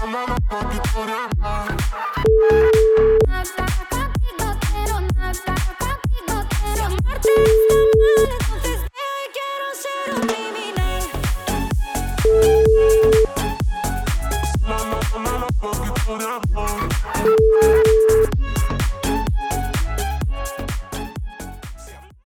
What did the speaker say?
Nada contigo quiero, nada contigo quiero. Si amarte está mal, entonces baby, quiero ser un criminal. Nada contigo